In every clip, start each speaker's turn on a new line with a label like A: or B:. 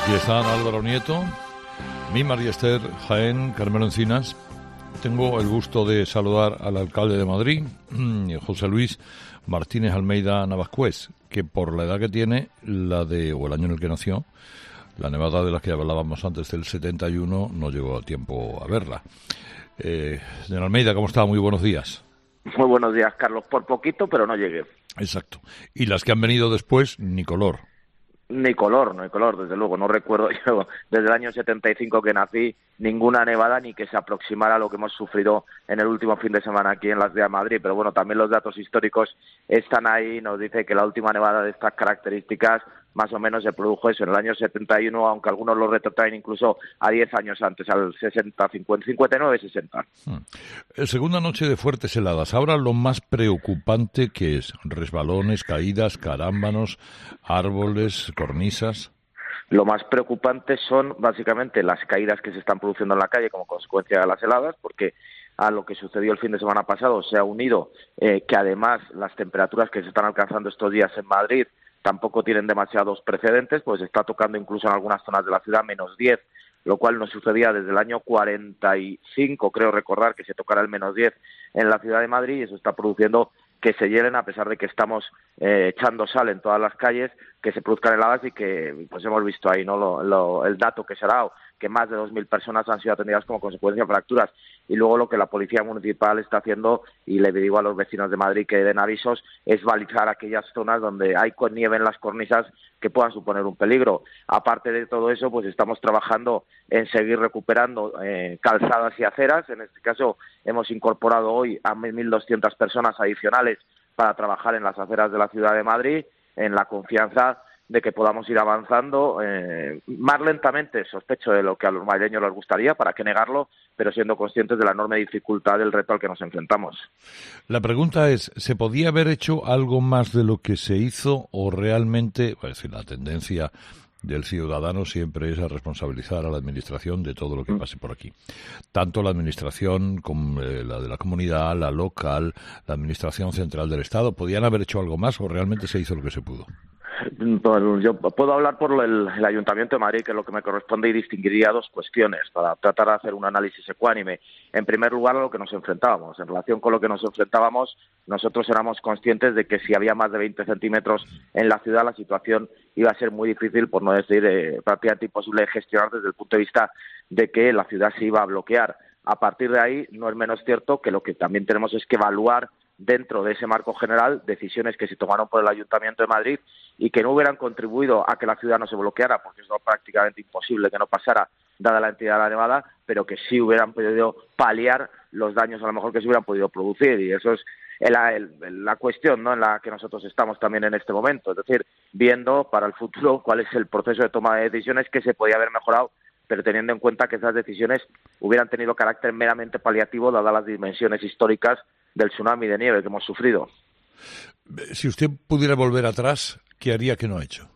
A: Aquí están Álvaro Nieto, mi María Esther Jaén, Carmelo Encinas. Tengo el gusto de saludar al alcalde de Madrid, José Luis Martínez Almeida Navascués, que por la edad que tiene, o el año en el que nació, la nevada de la que hablábamos antes del 71, no llegó a tiempo a verla. Señor Almeida, ¿cómo está? Muy buenos días.
B: Muy buenos días, Carlos. Por poquito, pero no llegué.
A: Exacto. Y las que han venido después, ni color.
B: Ni color, desde luego. No recuerdo yo, desde el año 75 que nací, ninguna nevada ni que se aproximara a lo que hemos sufrido en el último fin de semana aquí en la ciudad de Madrid. Pero bueno, también los datos históricos están ahí. Nos dice que la última nevada de estas características más o menos se produjo eso en el año 71, aunque algunos lo retrotraen incluso a 10 años antes, al 59-60.
A: Segunda noche de fuertes heladas. Ahora lo más preocupante que es resbalones, caídas, carámbanos, árboles, cornisas.
B: Lo más preocupante son básicamente las caídas que se están produciendo en la calle como consecuencia de las heladas, porque a lo que sucedió el fin de semana pasado se ha unido que además las temperaturas que se están alcanzando estos días en Madrid tampoco tienen demasiados precedentes, pues está tocando incluso en algunas zonas de la ciudad -10, lo cual no sucedía desde el año 45, creo recordar, que se tocara el -10 en la ciudad de Madrid, y eso está produciendo que se hielen, a pesar de que estamos echando sal en todas las calles, que se produzcan heladas y que pues hemos visto ahí no el dato que se ha dado, que más de 2.000 personas han sido atendidas como consecuencia de fracturas. Y luego lo que la Policía Municipal está haciendo, y le digo a los vecinos de Madrid que den avisos, es balizar aquellas zonas donde hay nieve en las cornisas que puedan suponer un peligro. Aparte de todo eso, pues estamos trabajando en seguir recuperando calzadas y aceras. En este caso hemos incorporado hoy a 1.200 personas adicionales para trabajar en las aceras de la ciudad de Madrid, en la confianza de que podamos ir avanzando más lentamente, sospecho, de lo que a los madrileños les gustaría, para qué negarlo, pero siendo conscientes de la enorme dificultad del reto al que nos enfrentamos.
A: La pregunta es, ¿se podía haber hecho algo más de lo que se hizo o realmente, pues, la tendencia del ciudadano siempre es a responsabilizar a la administración de todo lo que pase por aquí? Tanto la administración como la de la comunidad, la local, la administración central del Estado, ¿podían haber hecho algo más o realmente se hizo lo que se pudo?
B: Yo puedo hablar por el Ayuntamiento de Madrid, que es lo que me corresponde, y distinguiría dos cuestiones para tratar de hacer un análisis ecuánime. En primer lugar, a lo que nos enfrentábamos. En relación con lo que nos enfrentábamos, nosotros éramos conscientes de que si había más de 20 centímetros en la ciudad, la situación iba a ser muy difícil, por no decir prácticamente imposible de gestionar desde el punto de vista de que la ciudad se iba a bloquear. A partir de ahí, no es menos cierto que lo que también tenemos es que evaluar dentro de ese marco general decisiones que se tomaron por el Ayuntamiento de Madrid y que no hubieran contribuido a que la ciudad no se bloqueara, porque es prácticamente imposible que no pasara dada la entidad de la nevada, pero que sí hubieran podido paliar los daños a lo mejor que se hubieran podido producir, y eso es la cuestión, ¿no?, en la que nosotros estamos también en este momento, es decir, viendo para el futuro cuál es el proceso de toma de decisiones que se podía haber mejorado, pero teniendo en cuenta que esas decisiones hubieran tenido carácter meramente paliativo dadas las dimensiones históricas del tsunami de nieve que hemos sufrido.
A: Si usted pudiera volver atrás, ¿qué haría que no ha hecho?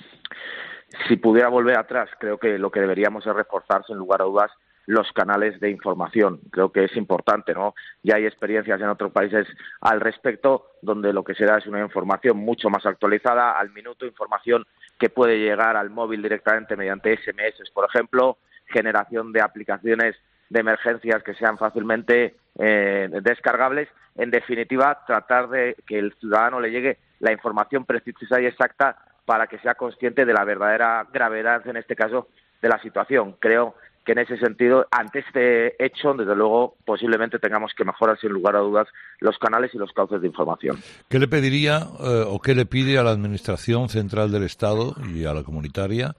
B: Si pudiera volver atrás, creo que lo que deberíamos es reforzar, sin lugar a dudas, los canales de información. Creo que es importante, ¿no? Ya hay experiencias en otros países al respecto, donde lo que se da es una información mucho más actualizada, al minuto, información que puede llegar al móvil directamente mediante SMS, por ejemplo, generación de aplicaciones de emergencias que sean fácilmente descargables. En definitiva, tratar de que el ciudadano le llegue la información precisa y exacta para que sea consciente de la verdadera gravedad, en este caso, de la situación. Creo que en ese sentido, ante este hecho, desde luego, posiblemente tengamos que mejorar, sin lugar a dudas, los canales y los cauces de información.
A: ¿Qué le pediría o qué le pide a la Administración Central del Estado y a la comunitaria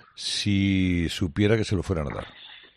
A: si supiera que se lo fueran a dar?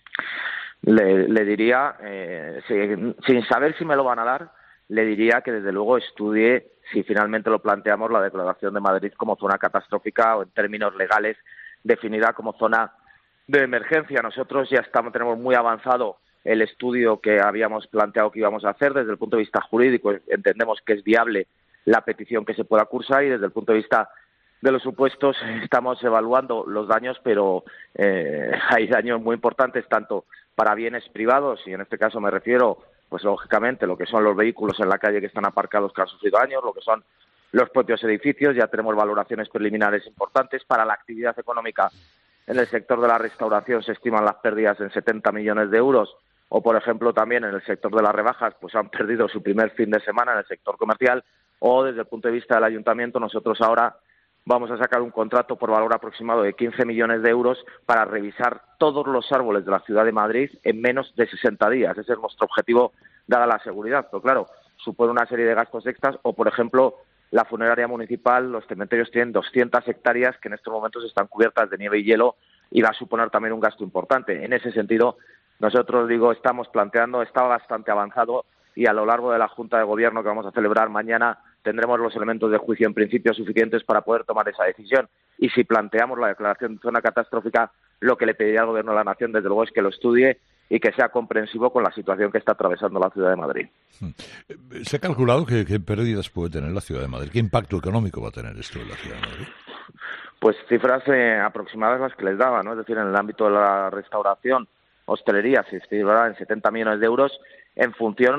B: Le diría, sin saber si me lo van a dar, le diría que desde luego estudie, si finalmente lo planteamos, la declaración de Madrid como zona catastrófica o, en términos legales, definida como zona de emergencia. Nosotros ya tenemos muy avanzado el estudio que habíamos planteado que íbamos a hacer. Desde el punto de vista jurídico entendemos que es viable la petición que se pueda cursar, y desde el punto de vista de los supuestos estamos evaluando los daños, pero hay daños muy importantes tanto para bienes privados, y en este caso me refiero, pues lógicamente, lo que son los vehículos en la calle que están aparcados que han sufrido daños, lo que son los propios edificios. Ya tenemos valoraciones preliminares importantes para la actividad económica En el sector de la restauración se estiman las pérdidas en 70 millones de euros. O, por ejemplo, también en el sector de las rebajas, pues han perdido su primer fin de semana en el sector comercial. O, desde el punto de vista del ayuntamiento, nosotros ahora vamos a sacar un contrato por valor aproximado de 15 millones de euros para revisar todos los árboles de la ciudad de Madrid en menos de 60 días. Ese es nuestro objetivo, dada la seguridad. Pero, claro, supone una serie de gastos extras. O, por ejemplo, la funeraria municipal, los cementerios tienen 200 hectáreas que en estos momentos están cubiertas de nieve y hielo y va a suponer también un gasto importante. En ese sentido, nosotros, estamos planteando, está bastante avanzado y a lo largo de la Junta de Gobierno que vamos a celebrar mañana tendremos los elementos de juicio en principio suficientes para poder tomar esa decisión. Y si planteamos la declaración de zona catastrófica, lo que le pediría al Gobierno de la Nación, desde luego, es que lo estudie y que sea comprensivo con la situación que está atravesando la ciudad de Madrid.
A: ¿Se ha calculado qué pérdidas puede tener la ciudad de Madrid? ¿Qué impacto económico va a tener esto en la ciudad de Madrid?
B: Pues cifras aproximadas las que les daba, ¿no? Es decir, en el ámbito de la restauración, hostelería, se estima en 70 millones de euros en función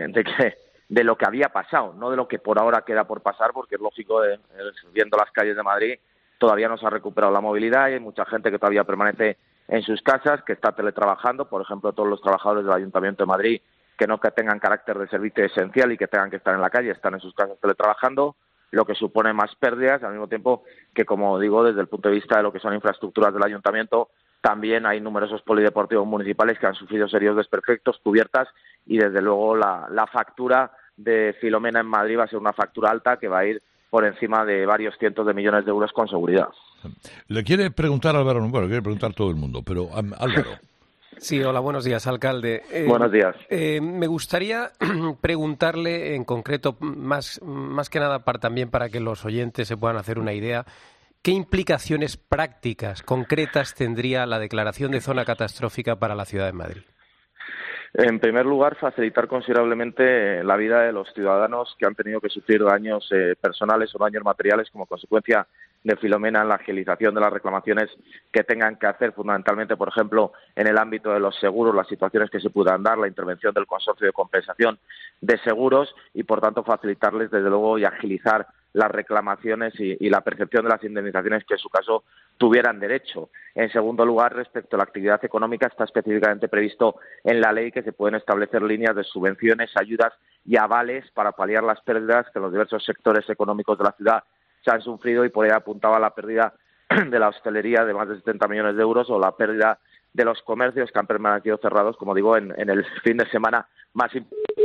B: de lo que había pasado, no de lo que por ahora queda por pasar, porque es lógico, viendo las calles de Madrid, todavía no se ha recuperado la movilidad y hay mucha gente que todavía permanece en sus casas, que está teletrabajando, por ejemplo, todos los trabajadores del Ayuntamiento de Madrid que no que tengan carácter de servicio esencial y que tengan que estar en la calle, están en sus casas teletrabajando, lo que supone más pérdidas, al mismo tiempo que, como digo, desde el punto de vista de lo que son infraestructuras del Ayuntamiento, también hay numerosos polideportivos municipales que han sufrido serios desperfectos, cubiertas, y desde luego la factura de Filomena en Madrid va a ser una factura alta que va a ir por encima de varios cientos de millones de euros con seguridad.
A: Le quiere preguntar Álvaro, bueno, quiere preguntar todo el mundo, pero Álvaro.
C: Sí, hola, buenos días, alcalde.
B: Buenos días.
C: Me gustaría preguntarle en concreto, más que nada también para que los oyentes se puedan hacer una idea, ¿qué implicaciones prácticas, concretas tendría la declaración de zona catastrófica para la ciudad de Madrid?
B: En primer lugar, facilitar considerablemente la vida de los ciudadanos que han tenido que sufrir daños personales o daños materiales como consecuencia de Filomena, en la agilización de las reclamaciones que tengan que hacer, fundamentalmente, por ejemplo, en el ámbito de los seguros, las situaciones que se puedan dar, la intervención del consorcio de compensación de seguros y, por tanto, facilitarles, desde luego, y agilizar las reclamaciones y la percepción de las indemnizaciones que, en su caso, tuvieran derecho. En segundo lugar, respecto a la actividad económica, está específicamente previsto en la ley que se pueden establecer líneas de subvenciones, ayudas y avales para paliar las pérdidas que los diversos sectores económicos de la ciudad se han sufrido, y por ahí apuntaba la pérdida de la hostelería de más de 70 millones de euros o la pérdida de los comercios que han permanecido cerrados, como digo, en el fin de semana más importante.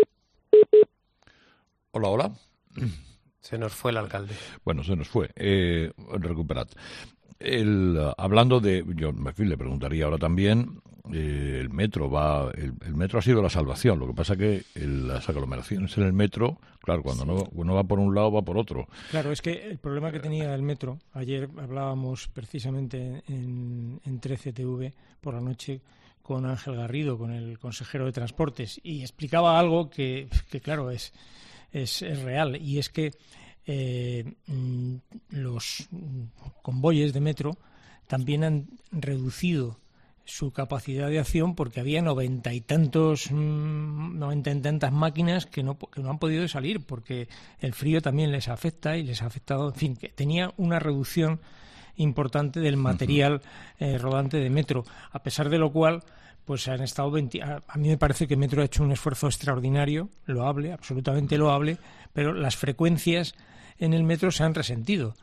A: Hola.
C: Se nos fue el alcalde.
A: Bueno, se nos fue. Recuperad. Hablando de, yo en fin, le preguntaría ahora también, el metro el metro ha sido la salvación. Lo que pasa que las aglomeraciones en el metro, claro, cuando uno va por un lado va por otro.
D: Claro, es que el problema que tenía el metro, ayer hablábamos precisamente en 13TV por la noche con Ángel Garrido, con el consejero de Transportes, y explicaba algo que claro, es real, y es que los convoyes de metro también han reducido su capacidad de acción porque había 90 y tantas máquinas que no han podido salir porque el frío también les afecta y les ha afectado, en fin, que tenía una reducción importante del material rodante de metro, a pesar de lo cual pues han estado a mí me parece que Metro ha hecho un esfuerzo extraordinario, loable, absolutamente loable, pero las frecuencias en el metro se han resentido.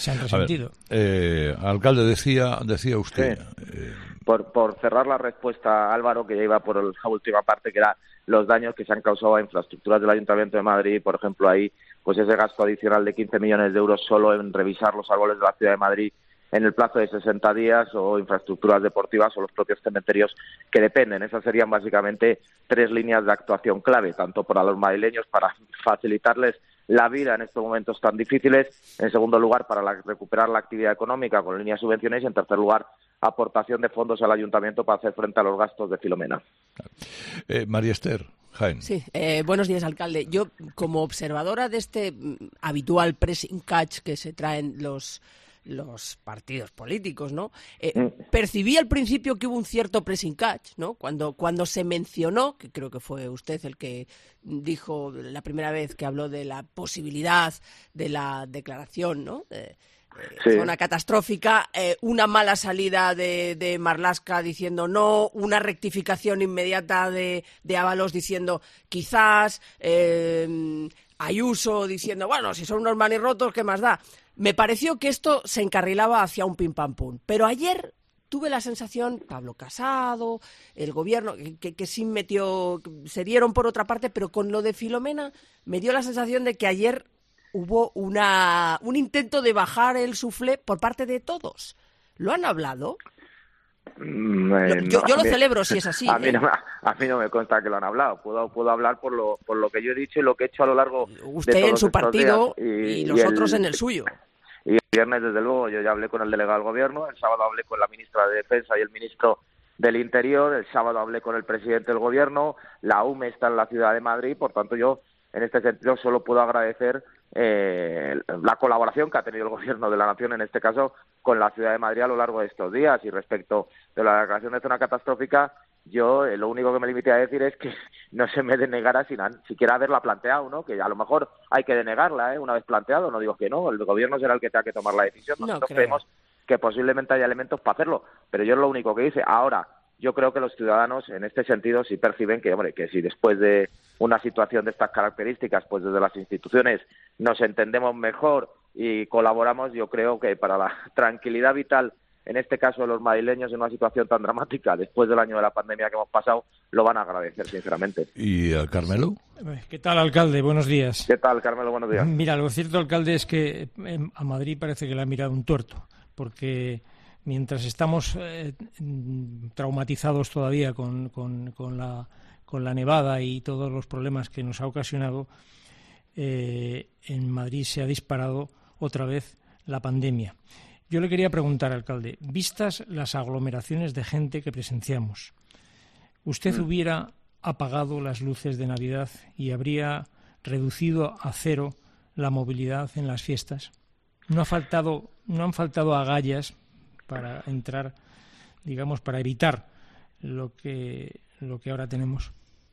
A: Alcalde, decía usted.
B: Sí. Por cerrar la respuesta, Álvaro, que ya iba por la última parte, que era los daños que se han causado a infraestructuras del Ayuntamiento de Madrid, por ejemplo, ahí, pues ese gasto adicional de 15 millones de euros solo en revisar los árboles de la ciudad de Madrid en el plazo de 60 días, o infraestructuras deportivas o los propios cementerios que dependen. Esas serían básicamente 3 líneas de actuación clave, tanto para los madrileños, para facilitarles la vida en estos momentos tan difíciles, en segundo lugar, para recuperar la actividad económica con líneas de subvenciones, y en tercer lugar, aportación de fondos al Ayuntamiento para hacer frente a los gastos de Filomena.
A: María Esther Jaén.
E: Sí, buenos días, alcalde. Yo, como observadora de este habitual pressing catch que se traen los partidos políticos, ¿no? Percibí al principio que hubo un cierto pressing catch, ¿no? Cuando se mencionó, que creo que fue usted el que dijo la primera vez que habló de la posibilidad de la declaración, ¿no? zona catastrófica, una mala salida de Marlaska diciendo no, una rectificación inmediata de Ábalos diciendo quizás, Ayuso diciendo, bueno, si son unos manirrotos, ¿qué más da? Me pareció que esto se encarrilaba hacia un pim pam pum, pero ayer tuve la sensación, Pablo Casado, el gobierno, que sí se dieron por otra parte, pero con lo de Filomena me dio la sensación de que ayer hubo un intento de bajar el suflé por parte de todos. ¿Lo han hablado? Yo lo celebro si es así.
B: A mí no me consta que lo han hablado. Puedo hablar por lo que yo he dicho y lo que he hecho a lo largo
E: usted
B: de todos
E: en su
B: estos
E: partido
B: días
E: y los otros en el suyo.
B: Y el viernes, desde luego, yo ya hablé con el delegado del Gobierno, el sábado hablé con la ministra de Defensa y el ministro del Interior, el sábado hablé con el presidente del Gobierno, la UME está en la ciudad de Madrid, por tanto yo, en este sentido, solo puedo agradecer la colaboración que ha tenido el Gobierno de la Nación, en este caso, con la ciudad de Madrid a lo largo de estos días. Y respecto de la declaración de zona catastrófica, yo lo único que me limité a decir es que no se me denegara sin siquiera haberla planteado, ¿no? Que a lo mejor hay que denegarla, una vez planteado, no digo que no, el Gobierno será el que tenga que tomar la decisión. Nosotros creemos que posiblemente haya elementos para hacerlo, pero yo es lo único que hice. Ahora, yo creo que los ciudadanos, en este sentido, sí perciben que, hombre, que si después de una situación de estas características, pues desde las instituciones nos entendemos mejor y colaboramos, yo creo que para la tranquilidad vital, en este caso de los madrileños, en una situación tan dramática, después del año de la pandemia que hemos pasado, lo van a agradecer, sinceramente.
A: ¿Y Carmelo?
D: ¿Qué tal, alcalde? Buenos días.
B: ¿Qué tal, Carmelo? Buenos días.
D: Mira, lo cierto, alcalde, es que a Madrid parece que le ha mirado un tuerto, porque mientras estamos traumatizados todavía con la nevada y todos los problemas que nos ha ocasionado, en Madrid se ha disparado otra vez la pandemia. Yo le quería preguntar, alcalde, vistas las aglomeraciones de gente que presenciamos, ¿usted hubiera apagado las luces de Navidad y habría reducido a cero la movilidad en las fiestas? ¿No han faltado agallas para entrar, digamos, para evitar lo que ahora tenemos?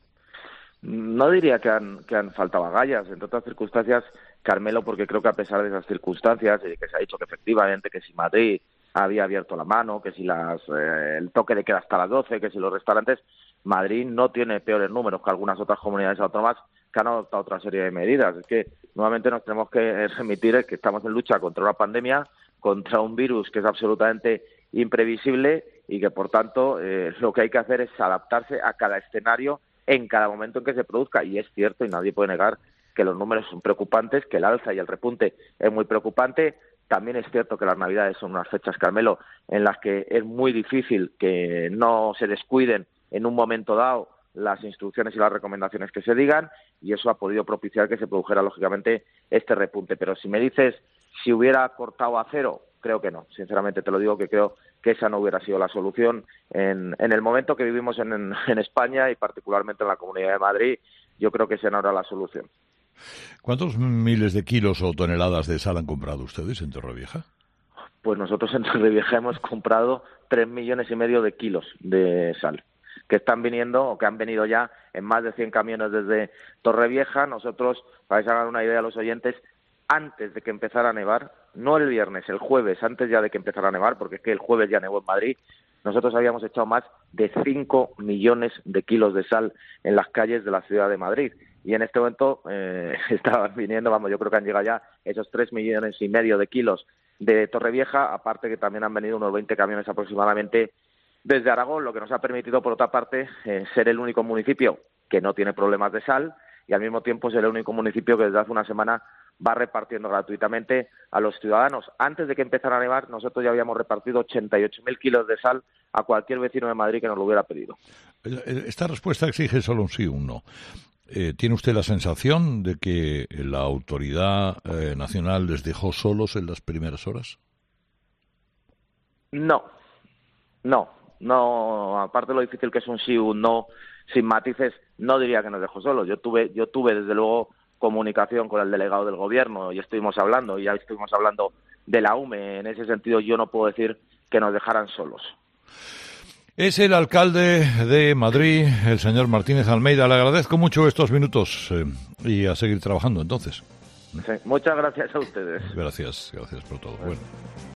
B: No diría que han faltado agallas, entre otras circunstancias, Carmelo, porque creo que a pesar de esas circunstancias, que se ha dicho que efectivamente que si Madrid había abierto la mano, que si el toque de queda hasta las 12, que si los restaurantes, Madrid no tiene peores números que algunas otras comunidades autónomas que han adoptado otra serie de medidas. Es que nuevamente nos tenemos que remitir que estamos en lucha contra una pandemia, contra un virus que es absolutamente imprevisible y que, por tanto, lo que hay que hacer es adaptarse a cada escenario en cada momento en que se produzca. Y es cierto, y nadie puede negar que los números son preocupantes, que el alza y el repunte es muy preocupante. También es cierto que las Navidades son unas fechas, Carmelo, en las que es muy difícil que no se descuiden en un momento dado las instrucciones y las recomendaciones que se digan, y eso ha podido propiciar que se produjera, lógicamente, este repunte. Pero si me dices si hubiera cortado a cero, creo que no. Sinceramente te lo digo, que creo que esa no hubiera sido la solución en el momento que vivimos en España y particularmente en la Comunidad de Madrid. Yo creo que esa no era la solución.
A: ¿Cuántos miles de kilos o toneladas de sal han comprado ustedes en Torrevieja?
B: Pues nosotros en Torrevieja hemos comprado 3,5 millones de kilos de sal, que están viniendo o que han venido ya en más de 100 camiones desde Torrevieja. Nosotros, para que se hagan una idea a los oyentes, antes de que empezara a nevar, no el viernes, el jueves, antes ya de que empezara a nevar, porque es que el jueves ya nevó en Madrid, nosotros habíamos echado más de 5 millones de kilos de sal en las calles de la ciudad de Madrid. Y en este momento estaban viniendo, yo creo que han llegado ya esos 3,5 millones de kilos de Torrevieja, aparte que también han venido unos 20 camiones aproximadamente desde Aragón, lo que nos ha permitido, por otra parte, ser el único municipio que no tiene problemas de sal y al mismo tiempo ser el único municipio que desde hace una semana va repartiendo gratuitamente a los ciudadanos. Antes de que empezara a nevar, nosotros ya habíamos repartido 88.000 kilos de sal a cualquier vecino de Madrid que nos lo hubiera pedido.
A: Esta respuesta exige solo un sí o un no. ¿Tiene usted la sensación de que la autoridad nacional les dejó solos en las primeras horas?
B: No, aparte de lo difícil que es un sí o un no, sin matices, no diría que nos dejó solos. Yo tuve desde luego comunicación con el delegado del Gobierno y ya estuvimos hablando de la UME. En ese sentido yo no puedo decir que nos dejaran solos.
A: Es el alcalde de Madrid, el señor Martínez Almeida. Le agradezco mucho estos minutos y a seguir trabajando entonces.
B: Sí, muchas gracias a ustedes.
A: Gracias por todo. Bueno.